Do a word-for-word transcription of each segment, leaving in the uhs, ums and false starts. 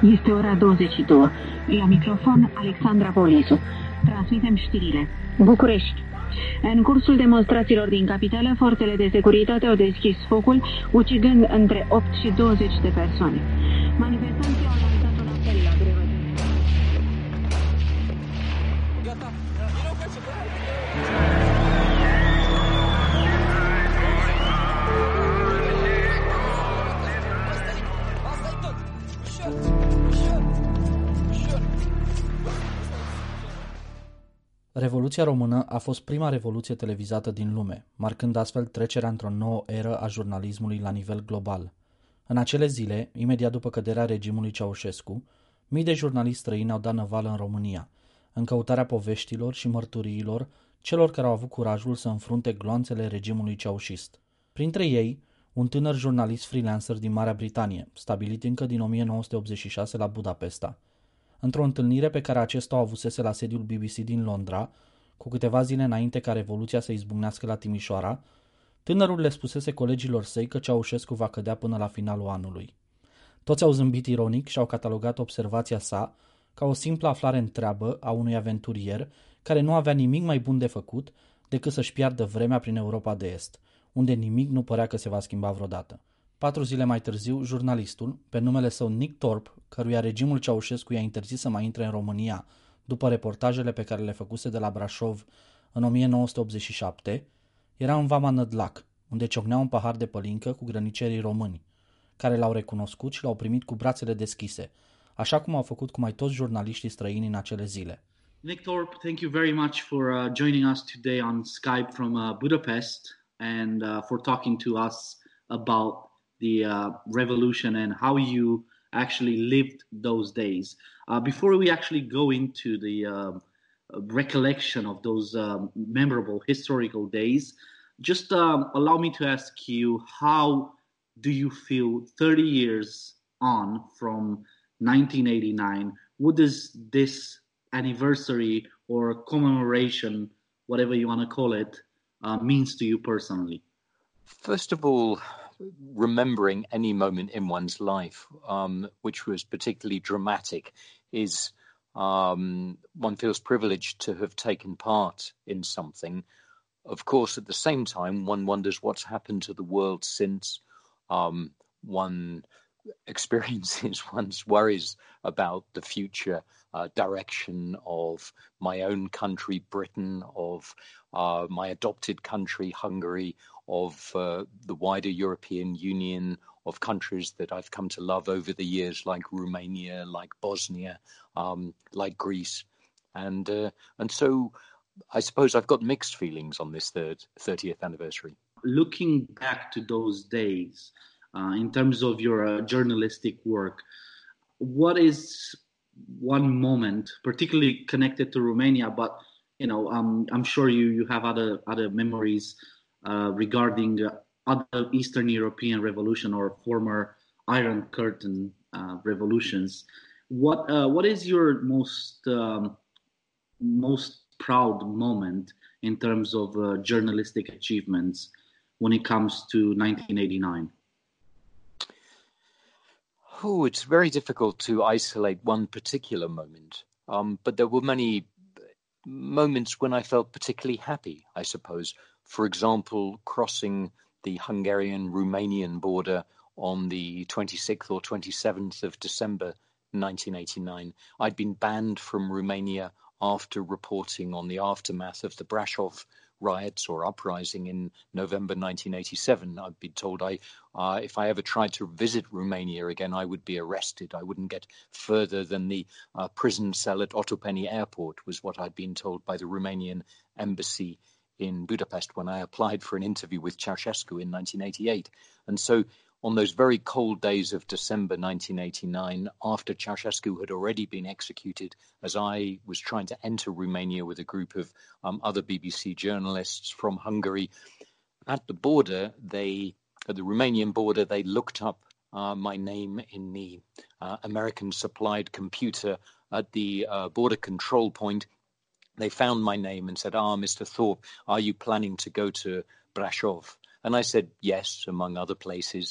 Este ora douăzeci și două. La microfon, Alexandra Polisu. Transmitem știrile. București. În cursul demonstrațiilor din capitală, forțele de securitate au deschis focul, ucigând între opt și douăzeci de persoane. Manifestanții au lansat un apel la grevă. Revoluția română a fost prima revoluție televizată din lume, marcând astfel trecerea într-o nouă eră a jurnalismului la nivel global. În acele zile, imediat după căderea regimului Ceaușescu, mii de jurnaliști străini au dat năvală în România, în căutarea poveștilor și mărturiilor celor care au avut curajul să înfrunte gloanțele regimului ceaușist. Printre ei, un tânăr jurnalist freelancer din Marea Britanie, stabilit încă din o mie nouă sute optzeci și șase la Budapesta. Într-o întâlnire pe care acesta o avusese la sediul B B C din Londra, cu câteva zile înainte ca revoluția să izbucnească la Timișoara, tânărul le spusese colegilor săi că Ceaușescu va cădea până la finalul anului. Toți au zâmbit ironic și au catalogat observația sa ca o simplă aflare în treabă a unui aventurier care nu avea nimic mai bun de făcut decât să-și piardă vremea prin Europa de Est, unde nimic nu părea că se va schimba vreodată. Patru zile mai târziu, jurnalistul, pe numele său Nick Thorpe, căruia regimul Ceaușescu i-a interzis să mai intre în România după reportajele pe care le făcuse de la Brașov în o mie nouă sute optzeci și șapte, era în Vama Nădlac, unde ciocnea un pahar de pălincă cu grănicerii români, care l-au recunoscut și l-au primit cu brațele deschise, așa cum au făcut cu mai toți jurnaliștii străini în acele zile. Nick Thorpe, thank you very much for uh, joining us today on Skype from uh, Budapest and uh, for talking to us about the uh, revolution and how you actually lived those days. Uh, before we actually go into the uh, recollection of those um, memorable historical days, just um, allow me to ask you, how do you feel thirty years on from nineteen eighty-nine? What does this anniversary or commemoration, whatever you want to call it, uh, means to you personally? First of all, remembering any moment in one's life, um, which was particularly dramatic, is um, one feels privileged to have taken part in something. Of course, at the same time, one wonders what's happened to the world since. Um, one experiences one's worries about the future uh, direction of my own country, Britain, of uh, my adopted country, Hungary, of uh, the wider European Union, of countries that I've come to love over the years, like Romania, like Bosnia, um, like Greece. And uh, and so I suppose I've got mixed feelings on this third thirtieth anniversary. Looking back to those days, uh, in terms of your uh, journalistic work, what is one moment, particularly connected to Romania, but you know, um, I'm sure you you have other other memories uh, regarding uh, other Eastern European revolution or former Iron Curtain uh, revolutions. What uh, what is your most um, most proud moment in terms of uh, journalistic achievements when it comes to nineteen eighty-nine? Oh, it's very difficult to isolate one particular moment. Um, but there were many moments when I felt particularly happy, I suppose. For example, crossing the Hungarian-Romanian border on the twenty-sixth or twenty-seventh of December nineteen eighty-nine. I'd been banned from Romania after reporting on the aftermath of the Brașov riots or uprising in November nineteen eighty-seven. I'd been told I, uh, if I ever tried to visit Romania again, I would be arrested. I wouldn't get further than the uh, prison cell at Otopeni Airport, was what I'd been told by the Romanian embassy in Budapest when I applied for an interview with Ceausescu in nineteen eighty-eight. And so on those very cold days of December nineteen eighty-nine, after Ceausescu had already been executed, as I was trying to enter Romania with a group of um, other B B C journalists from Hungary, at the border, they, at the Romanian border, they looked up uh, my name in the uh, American-supplied computer at the uh, border control point. They found my name and said, ah, Mister Thorpe, are you planning to go to Brașov? And I said, yes, among other places.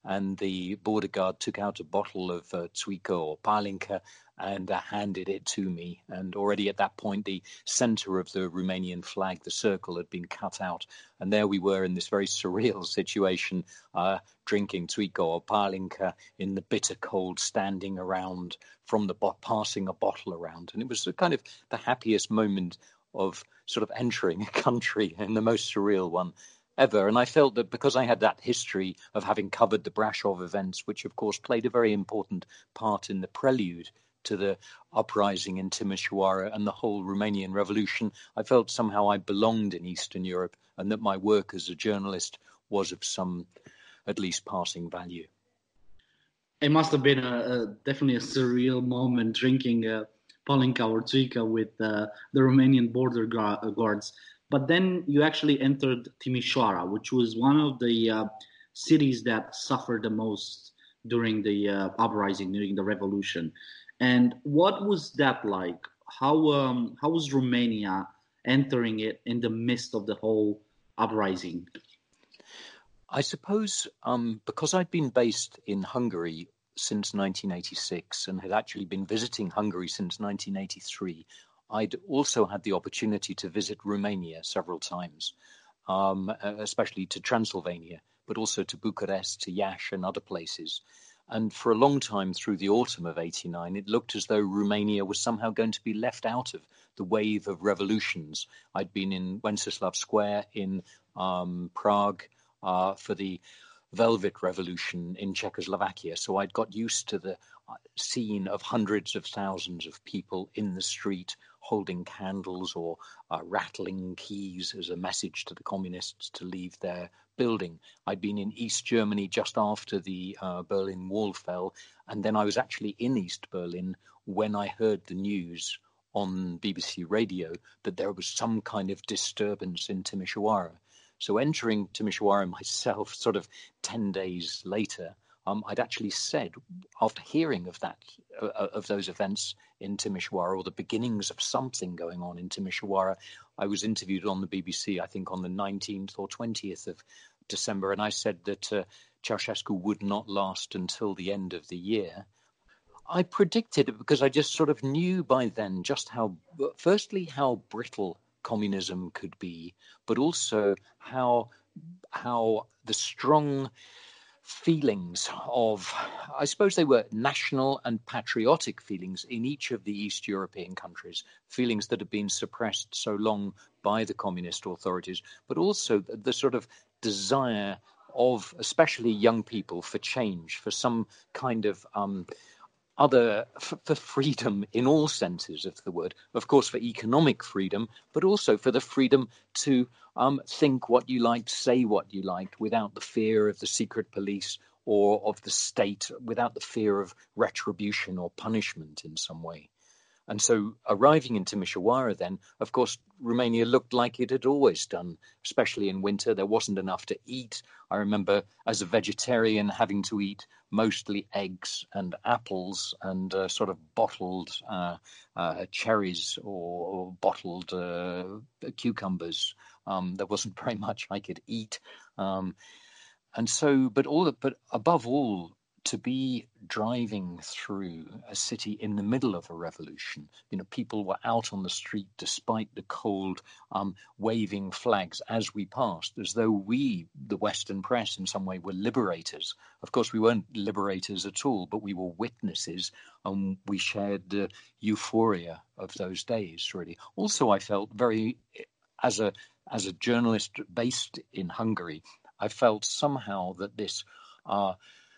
and the border guard took out a bottle of uh, Țuică or Palinka and uh, handed it to me. And already at that point, the center of the Romanian flag, the circle, had been cut out. And there we were in this very surreal situation, uh, drinking Țuică or Palinka in the bitter cold, standing around from the bo- passing a bottle around. And it was a kind of the happiest moment of sort of entering a country, and the most surreal one ever. And I felt that because I had that history of having covered the Brasov events, which of course played a very important part in the prelude to the uprising in Timișoara and the whole Romanian revolution, I felt somehow I belonged in Eastern Europe and that my work as a journalist was of some, at least passing value. It must have been a, a definitely a surreal moment drinking uh, Palinka or Țuică with uh, the Romanian border gu- guards. But then you actually entered Timișoara, which was one of the uh, cities that suffered the most during the uh, uprising, during the revolution. And what was that like? How um, how was Romania entering it in the midst of the whole uprising? I suppose um, because I'd been based in Hungary since nineteen eighty-six and had actually been visiting Hungary since nineteen eighty-three, I'd also had the opportunity to visit Romania several times, um, especially to Transylvania, but also to Bucharest, to Iași and other places. And for a long time through the autumn of eighty-nine, it looked as though Romania was somehow going to be left out of the wave of revolutions. I'd been in Wenceslav Square in um, Prague uh, for the Velvet Revolution in Czechoslovakia. So I'd got used to the scene of hundreds of thousands of people in the street holding candles or uh, rattling keys as a message to the communists to leave their building. I'd been in East Germany just after the uh, Berlin Wall fell, and then I was actually in East Berlin when I heard the news on B B C Radio that there was some kind of disturbance in Timișoara. So entering Timișoara myself sort of ten days later, um, I'd actually said, after hearing of that, uh, of those events in Timișoara, or the beginnings of something going on in Timișoara, I was interviewed on the B B C, I think on the nineteenth or twentieth of December, and I said that uh, Ceausescu would not last until the end of the year. I predicted it because I just sort of knew by then just how, firstly, how brittle communism could be, but also how how the strong feelings of, I suppose they were national and patriotic feelings in each of the East European countries, feelings that had been suppressed so long by the communist authorities, but also the, the sort of desire of especially young people for change, for some kind of um, other, for, for freedom in all senses of the word, of course, for economic freedom, but also for the freedom to um, think what you liked, say what you liked, without the fear of the secret police or of the state, without the fear of retribution or punishment in some way. And so arriving in Timișoara then, of course, Romania looked like it had always done, especially in winter. There wasn't enough to eat. I remember as a vegetarian having to eat mostly eggs and apples and uh, sort of bottled uh, uh, cherries or, or bottled uh, cucumbers. Um, there wasn't very much I could eat. Um, and so, but all, but above all, to be driving through a city in the middle of a revolution, you know, people were out on the street despite the cold, um, waving flags as we passed, as though we, the Western press, in some way were liberators. Of course, we weren't liberators at all, but we were witnesses, and we shared the euphoria of those days, really. Also, I felt very, as a as a journalist based in Hungary, I felt somehow that this uh,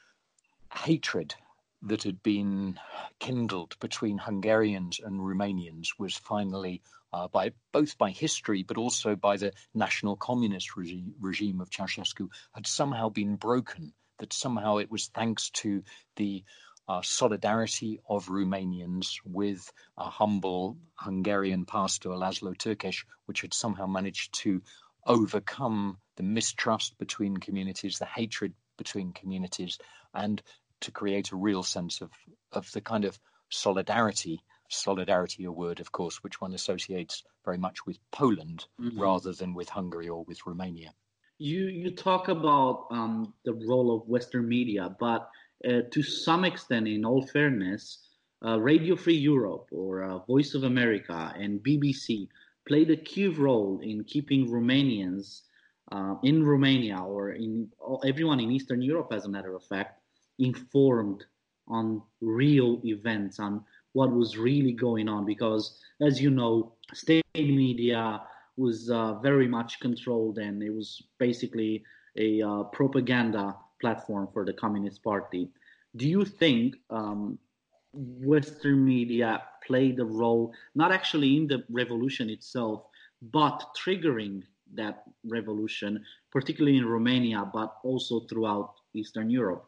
hatred that had been kindled between Hungarians and Romanians was finally, uh, by both by history but also by the national communist regime, regime of Ceausescu, had somehow been broken, that somehow it was thanks to the uh, solidarity of Romanians with a humble Hungarian pastor, Laszlo Tőkés, which had somehow managed to overcome the mistrust between communities, the hatred between communities, and to create a real sense of, of the kind of solidarity, solidarity, a word, of course, which one associates very much with Poland mm-hmm. rather than with Hungary or with Romania. You you talk about um, the role of Western media, but uh, to some extent, in all fairness, uh, Radio Free Europe or uh, Voice of America and B B C played a key role in keeping Romanians uh, in Romania or in everyone in Eastern Europe, as a matter of fact, informed on real events, on what was really going on. Because, as you know, state media was uh, very much controlled, and it was basically a uh, propaganda platform for the Communist Party. Do you think um, Western media played a role, not actually in the revolution itself, but triggering that revolution, particularly in Romania, but also throughout Eastern Europe?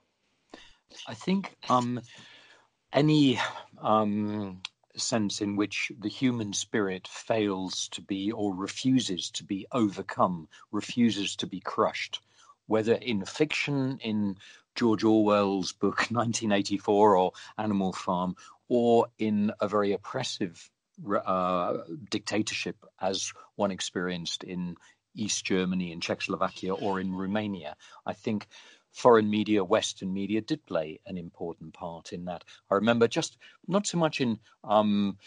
I think um, any um, sense in which the human spirit fails to be or refuses to be overcome, refuses to be crushed, whether in fiction, in George Orwell's book nineteen eighty-four or Animal Farm, or in a very oppressive uh, dictatorship as one experienced in East Germany, in Czechoslovakia, or in Romania. I think foreign media, Western media did play an important part in that. I remember just not so much in, um,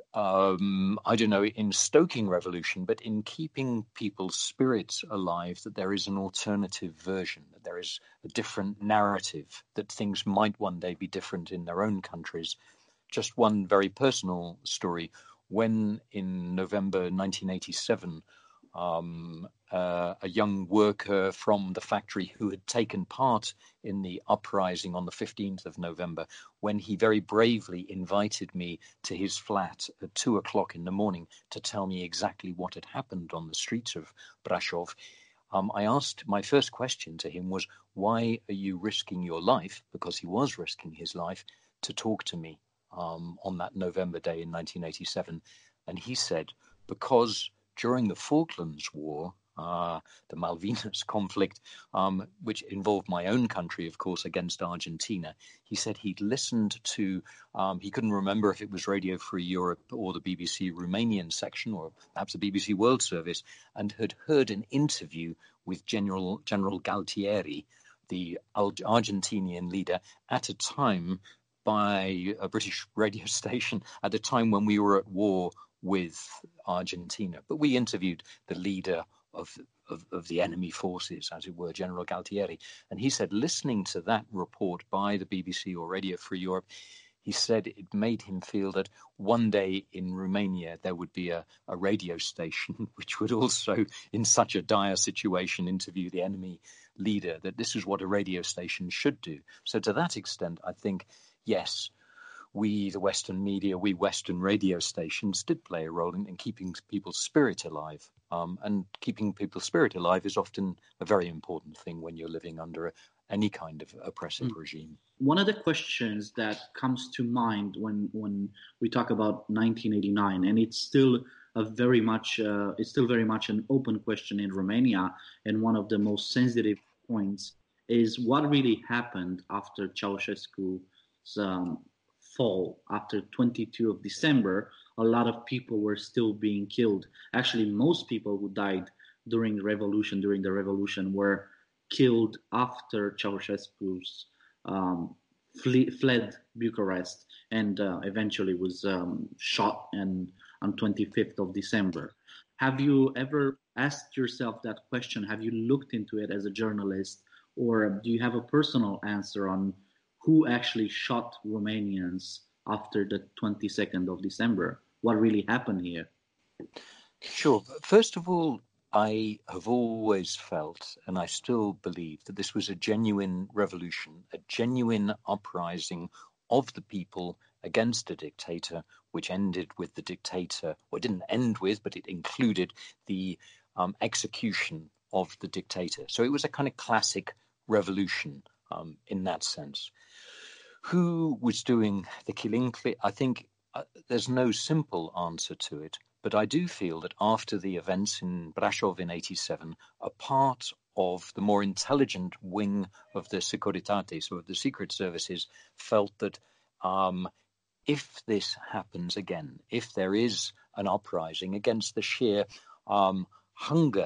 um, I don't know, in stoking revolution, but in keeping people's spirits alive, that there is an alternative version, that there is a different narrative, that things might one day be different in their own countries. Just one very personal story. When in November nineteen eighty-seven, Um, uh, a young worker from the factory who had taken part in the uprising on the fifteenth of November, when he very bravely invited me to his flat at two o'clock in the morning to tell me exactly what had happened on the streets of Brasov, um, I asked, my first question to him was, why are you risking your life, because he was risking his life, to talk to me um, on that November day in nineteen eighty-seven? And he said, because during the Falklands War, uh, the Malvinas conflict, um, which involved my own country, of course, against Argentina, he said he'd listened to, um, he couldn't remember if it was Radio Free Europe or the B B C Romanian section, or perhaps the B B C World Service, and had heard an interview with General, General Galtieri, the Argentinian leader, at a time by a British radio station, at a time when we were at war with Argentina. But we interviewed the leader of, of, of the enemy forces, as it were, General Galtieri. And he said, listening to that report by the B B C or Radio Free Europe, he said it made him feel that one day in Romania there would be a, a radio station which would also, in such a dire situation, interview the enemy leader, that this is what a radio station should do. So to that extent, I think, yes, we, the Western media, we Western radio stations did play a role in, in keeping people's spirit alive. Um, and keeping people's spirit alive is often a very important thing when you're living under a, any kind of oppressive mm. regime. One of the questions that comes to mind when, when we talk about nineteen eighty-nine, and it's still a very much uh, it's still very much an open question in Romania, and one of the most sensitive points is what really happened after Ceausescu's um, fall. After twenty-second of December, a lot of people were still being killed. Actually, most people who died during the revolution, during the revolution, were killed after Ceausescu's um, fle- fled Bucharest and uh, eventually was um, shot and, on twenty-fifth of December. Have you ever asked yourself that question? Have you looked into it as a journalist, or do you have a personal answer on who actually shot Romanians after the twenty-second of December? What really happened here? Sure. First of all, I have always felt, and I still believe, that this was a genuine revolution, a genuine uprising of the people against a dictator, which ended with the dictator, or it didn't end with, but it included the um, execution of the dictator. So it was a kind of classic revolution um, in that sense. Who was doing the killing? I think uh, there's no simple answer to it. But I do feel that after the events in Brasov in eighty-seven, a part of the more intelligent wing of the Securitate, so of the secret services, felt that um, if this happens again, if there is an uprising against the sheer um, hunger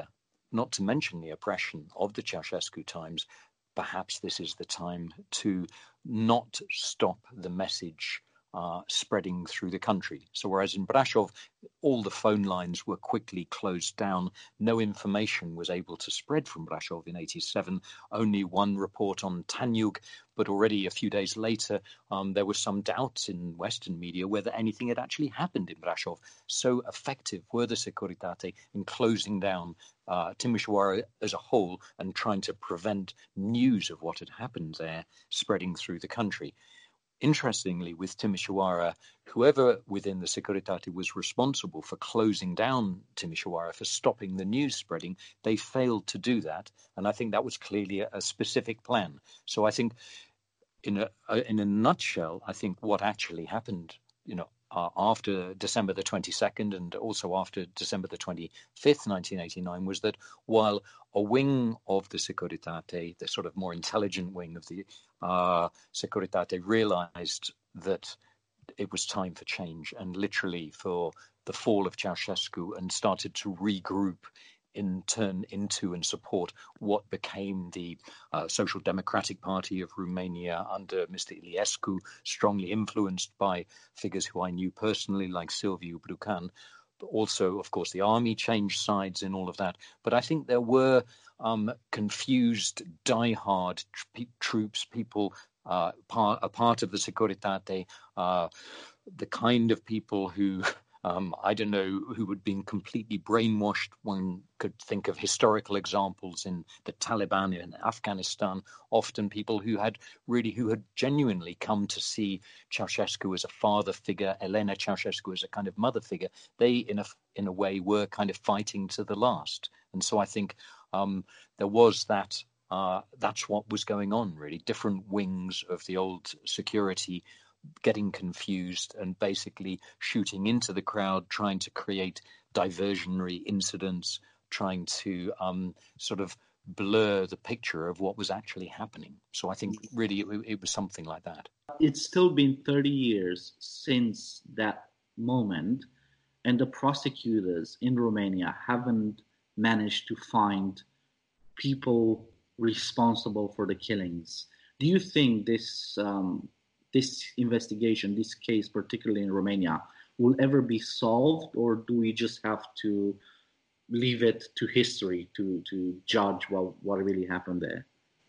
not to mention the oppression of the Ceausescu times, perhaps this is the time to not stop the message uh, spreading through the country. So whereas in Brasov, all the phone lines were quickly closed down, no information was able to spread from Brasov in eighty-seven, only one report on Tanyug, but already a few days later, um, there was some doubts in Western media whether anything had actually happened in Brasov. So effective were the Securitate in closing down uh, Timișoara as a whole and trying to prevent news of what had happened there spreading through the country. Interestingly, with Timișoara, whoever within the Securitate was responsible for closing down Timișoara, for stopping the news spreading, they failed to do that. And I think that was clearly a, a specific plan. So I think in a, a in a nutshell, I think what actually happened, you know, uh, after December the twenty-second and also after December the twenty-fifth, nineteen eighty-nine, was that while a wing of the Securitate, the sort of more intelligent wing of the uh, Securitate, realized that it was time for change and literally for the fall of Ceausescu, and started to regroup in turn into and support what became the uh, Social Democratic Party of Romania under Mister Iliescu, strongly influenced by figures who I knew personally like Silviu Brucan. But also, of course, the army changed sides in all of that. But I think there were um, confused, diehard tr- troops, people, uh, par- a part of the Securitate, uh, the kind of people who... Um, I don't know who had been completely brainwashed. One could think of historical examples in the Taliban in Afghanistan, often people who had really, who had genuinely come to see Ceausescu as a father figure, Elena Ceausescu as a kind of mother figure. They, in a, in a way, were kind of fighting to the last. And so I think um, there was that, uh, that's what was going on, really. Different wings of the old security getting confused and basically shooting into the crowd, trying to create diversionary incidents, trying to um, sort of blur the picture of what was actually happening. So I think really it, it was something like that. It's still been thirty years since that moment, and the prosecutors in Romania haven't managed to find people responsible for the killings. Do you think this um, this investigation, this case, particularly in Romania, will ever be solved, or do we just have to leave it to history to, to judge what, what really happened there?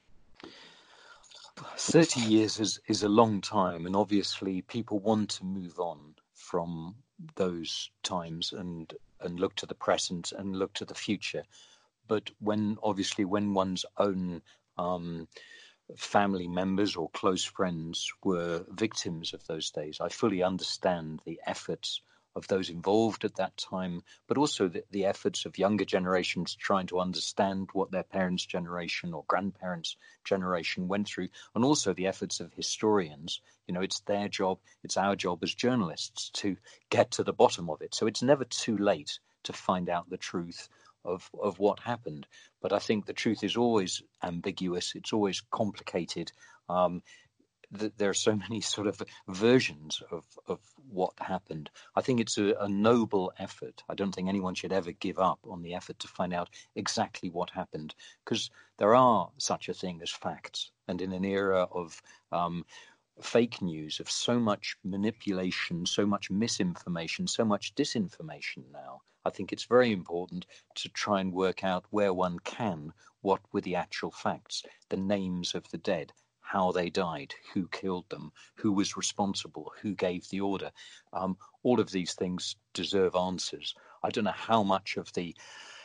thirty years is, is a long time, and obviously people want to move on from those times and, and look to the present and look to the future. But when, obviously, when one's own um, family members or close friends were victims of those days, I fully understand the efforts of those involved at that time, but also the, the efforts of younger generations trying to understand what their parents' generation or grandparents' generation went through, and also the efforts of historians. You know, it's their job, it's our job as journalists to get to the bottom of it. So it's never too late to find out the truth of of what happened. But I think the truth is always ambiguous. It's always complicated. Um, th- there are so many sort of versions of, of what happened. I think it's a, a noble effort. I don't think anyone should ever give up on the effort to find out exactly what happened, because there are such a thing as facts. And in an era of um, fake news, of so much manipulation, so much misinformation, so much disinformation now, I think it's very important to try and work out where one can what were the actual facts, the names of the dead, how they died, who killed them, who was responsible, who gave the order. Um, all of these things deserve answers. I don't know how much of the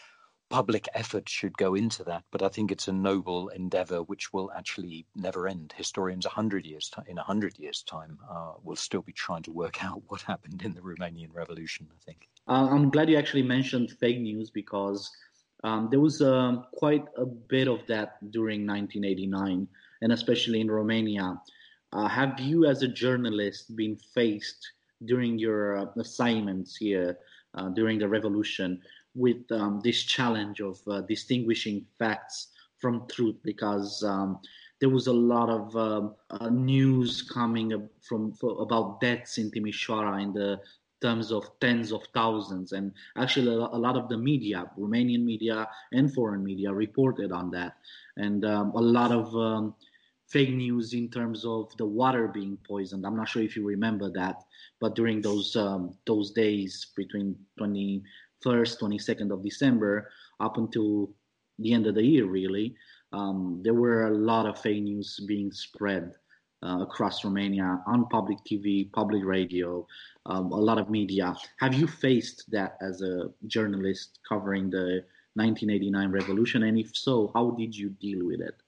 public effort should go into that, but I think it's a noble endeavor which will actually never end. Historians a hundred years t- in a hundred years' time uh, will still be trying to work out what happened in the Romanian Revolution, I think. Uh, I'm glad you actually mentioned fake news, because um, there was um, quite a bit of that during nineteen eighty-nine, and especially in Romania. Uh, have you, as a journalist, been faced during your uh, assignments here uh, during the revolution with um, this challenge of uh, distinguishing facts from truth? Because um, there was a lot of um, uh, news coming from for, about deaths in Timișoara in the terms of tens of thousands. And actually, a lot of the media, Romanian media and foreign media, reported on that. And um, a lot of um, fake news in terms of the water being poisoned. I'm not sure if you remember that, but during those um, those days between twenty-first, twenty-second of December up until the end of the year, really, um, there were a lot of fake news being spread uh, across Romania on public T V, public radio, um, a lot of media. Have you faced that as a journalist covering the nineteen eighty-nine revolution? And if so, how did you deal with it?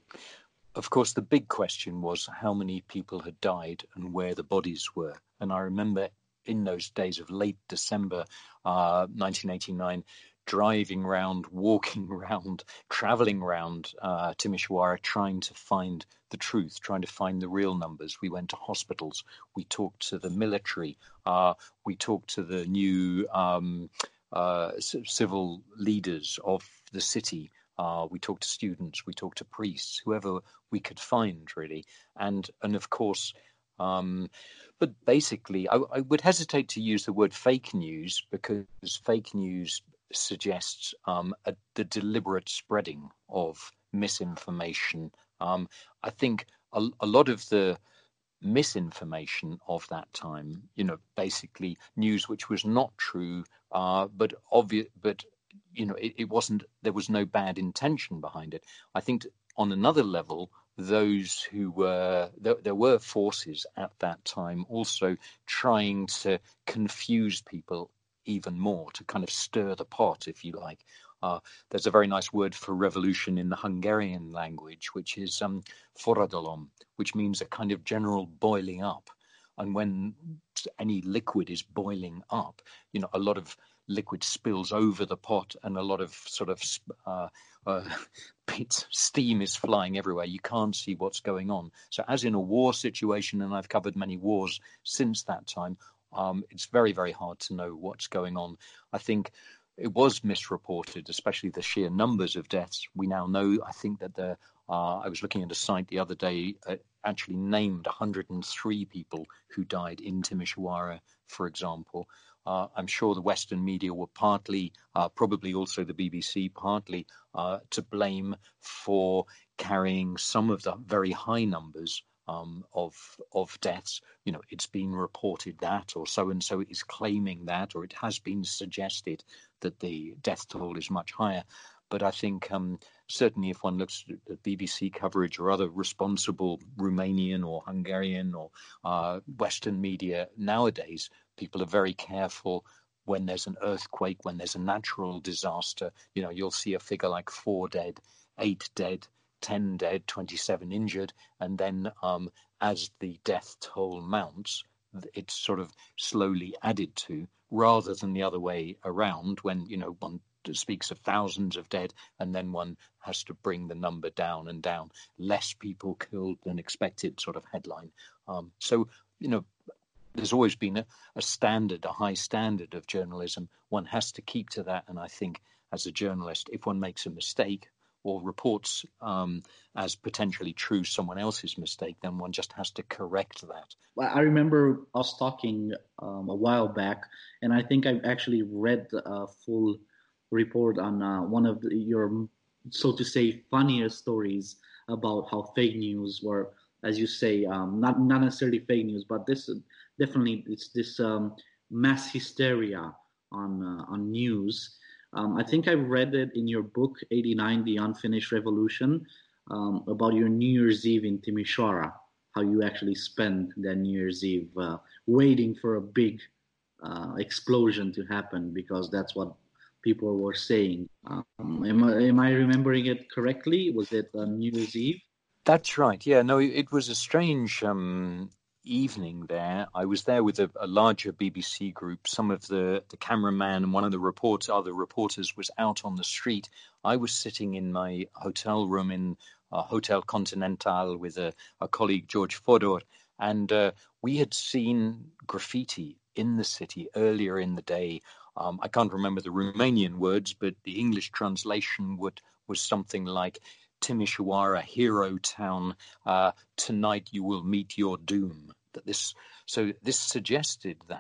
Of course, the big question was how many people had died and where the bodies were. And I remember in those days of late December uh, nineteen eighty-nine, driving around, walking around, traveling around uh, Timișoara, trying to find the truth, trying to find the real numbers. We went to hospitals. We talked to the military. Uh, we talked to the new um, uh, civil leaders of the city. Uh, we talked to students, we talked to priests, whoever we could find, really. And, and of course, um, but basically, I, I would hesitate to use the word fake news because fake news suggests um, a, the deliberate spreading of misinformation. Um, I think a, a lot of the misinformation of that time, you know, basically news which was not true, uh, but obvious, but you know, it, it wasn't, there was no bad intention behind it. I think on another level, those who were, there, there were forces at that time also trying to confuse people even more, to kind of stir the pot, if you like. Uh, there's a very nice word for revolution in the Hungarian language, which is um, forradalom, which means a kind of general boiling up. And when any liquid is boiling up, you know, a lot of liquid spills over the pot and a lot of sort of uh, uh, bits, steam is flying everywhere. You can't see what's going on. So as in a war situation, and I've covered many wars since that time, um, it's very, very hard to know what's going on. I think it was misreported, especially the sheer numbers of deaths. We now know, I think that the, uh, I was looking at a site the other day, uh, actually named one hundred three people who died in Timișoara, for example. Uh, I'm sure the Western media were partly, uh, probably also the B B C, partly uh, to blame for carrying some of the very high numbers um, of of deaths. You know, it's been reported that, or so and so is claiming that, or it has been suggested that the death toll is much higher. But I think um, certainly if one looks at B B C coverage or other responsible Romanian or Hungarian or uh, Western media nowadays, people are very careful when there's an earthquake, when there's a natural disaster. You know, you'll see a figure like four dead, eight dead, ten dead, twenty-seven injured. And then um, as the death toll mounts, it's sort of slowly added to, rather than the other way around when, you know, one speaks of thousands of dead and then one has to bring the number down and down. Less people killed than expected sort of headline. Um, so, you know, there's always been a, a standard, a high standard of journalism. One has to keep to that. And I think as a journalist, if one makes a mistake or reports um, as potentially true someone else's mistake, then one just has to correct that. I remember us talking um, a while back, and I think I actually read a full report on uh, one of the, your, so to say, funniest stories about how fake news were, as you say, um, not not necessarily fake news, but this definitely it's this um, mass hysteria on uh, on news. Um, I think I read it in your book eighty-nine, The Unfinished Revolution, um, about your New Year's Eve in Timișoara, how you actually spent that New Year's Eve uh, waiting for a big uh, explosion to happen, because that's what people were saying. Um, am, I, am I remembering it correctly? Was it on New Year's Eve? That's right. Yeah, no, it was a strange um, evening there. I was there with a, a larger B B C group. Some of the, the cameraman and one of the reports, other reporters was out on the street. I was sitting in my hotel room in uh, Hotel Continental with a, a colleague, George Fodor, and uh, we had seen graffiti in the city earlier in the day. Um, I can't remember the Romanian words, but the English translation would was something like, Timișoara, hero town, uh, tonight you will meet your doom. That this, so this suggested that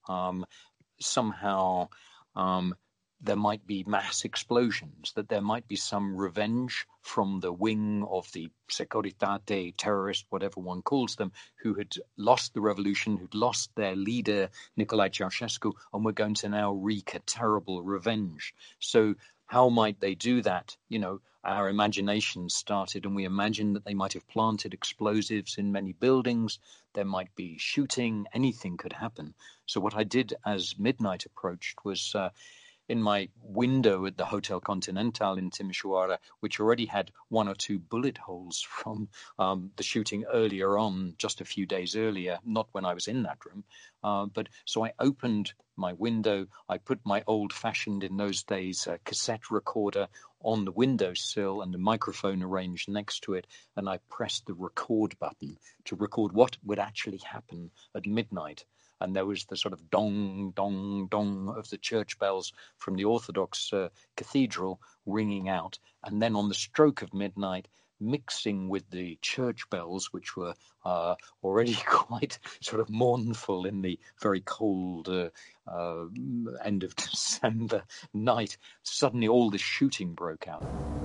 um, somehow um, there might be mass explosions, that there might be some revenge from the wing of the Securitate, terrorist, whatever one calls them, who had lost the revolution, who'd lost their leader, Nicolae Ceausescu, and were going to now wreak a terrible revenge. So how might they do that? You know, our imagination started, and we imagined that they might have planted explosives in many buildings. There might be shooting. Anything could happen. So what I did as midnight approached was uh, in my window at the Hotel Continental in Timișoara, which already had one or two bullet holes from um, the shooting earlier on, just a few days earlier, not when I was in that room. Uh, but so I opened my window, I put my old-fashioned, in those days, uh, cassette recorder on the windowsill and the microphone arranged next to it, and I pressed the record button to record what would actually happen at midnight. And there was the sort of dong, dong, dong of the church bells from the Orthodox uh, cathedral ringing out. And then on the stroke of midnight, mixing with the church bells, which were uh, already quite sort of mournful in the very cold uh, uh, end of December night, suddenly all the shooting broke out.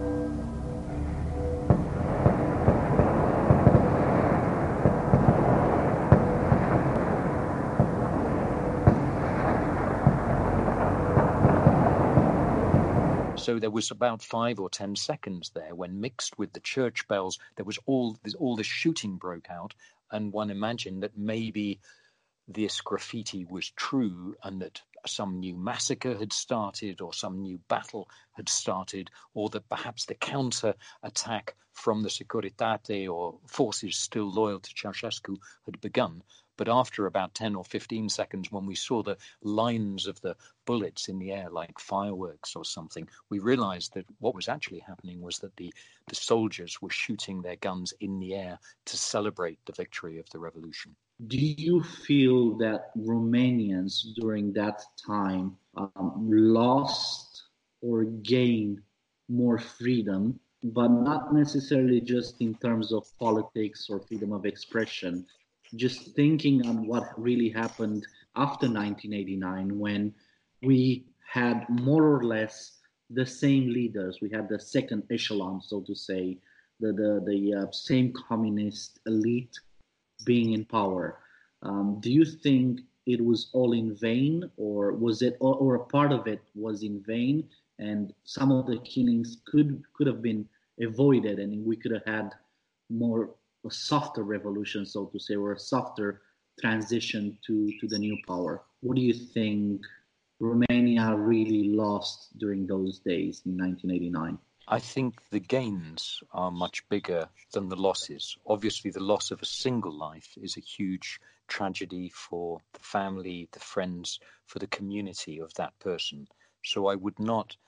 So there was about five or ten seconds there when, mixed with the church bells, there was all this, all the shooting broke out, and one imagined that maybe this graffiti was true and that some new massacre had started or some new battle had started, or that perhaps the counter-attack from the Securitate or forces still loyal to Ceausescu had begun. But after about ten or fifteen seconds, when we saw the lines of the bullets in the air like fireworks or something, we realized that what was actually happening was that the, the soldiers were shooting their guns in the air to celebrate the victory of the revolution. Do you feel that Romanians during that time um, lost or gained more freedom, but not necessarily just in terms of politics or freedom of expression? Just thinking on what really happened after nineteen eighty-nine, when we had more or less the same leaders. We had the second echelon, so to say, the the, the uh, same communist elite being in power. Um, do you think it was all in vain, or was it, or, or a part of it was in vain, and some of the killings could could have been avoided, and we could have had more a softer revolution, so to say, or a softer transition to, to the new power? What do you think Romania really lost during those days in nineteen eighty-nine? I think the gains are much bigger than the losses. Obviously, the loss of a single life is a huge tragedy for the family, the friends, for the community of that person. So I would not,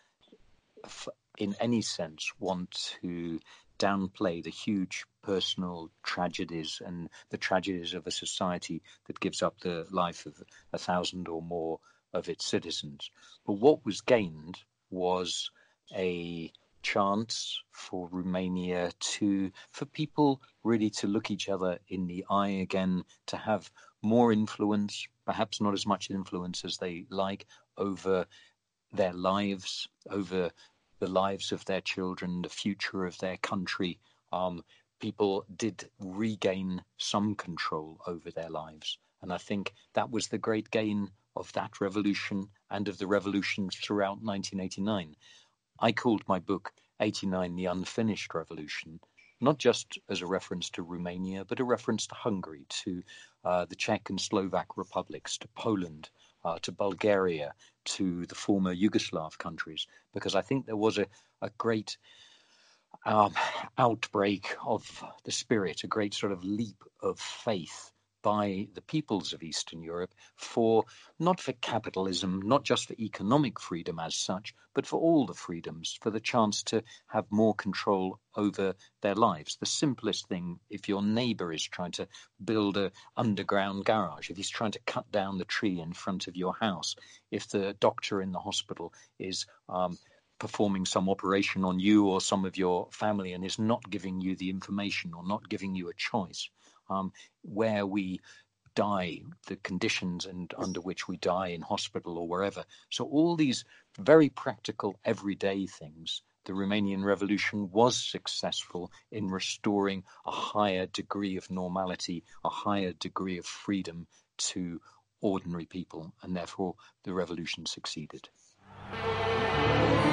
in any sense, want to downplay the huge personal tragedies and the tragedies of a society that gives up the life of a thousand or more of its citizens. But what was gained was a chance for Romania to, for people really to look each other in the eye again, to have more influence, perhaps not as much influence as they like, over their lives, over the lives of their children, the future of their country. Um, people did regain some control over their lives. And I think that was the great gain of that revolution and of the revolutions throughout nineteen eighty-nine. I called my book eighty-nine The Unfinished Revolution, not just as a reference to Romania, but a reference to Hungary, to uh, the Czech and Slovak republics, to Poland, uh, to Bulgaria, to the former Yugoslav countries, because I think there was a, a great um, outbreak of the spirit, a great sort of leap of faith by the peoples of Eastern Europe for, not for capitalism, not just for economic freedom as such, but for all the freedoms, for the chance to have more control over their lives. The simplest thing, if your neighbor is trying to build an underground garage, if he's trying to cut down the tree in front of your house, if the doctor in the hospital is um, performing some operation on you or some of your family and is not giving you the information or not giving you a choice, Um, where we die, the conditions and under which we die in hospital or wherever. So all these very practical, everyday things, the Romanian Revolution was successful in restoring a higher degree of normality, a higher degree of freedom to ordinary people, and therefore the revolution succeeded.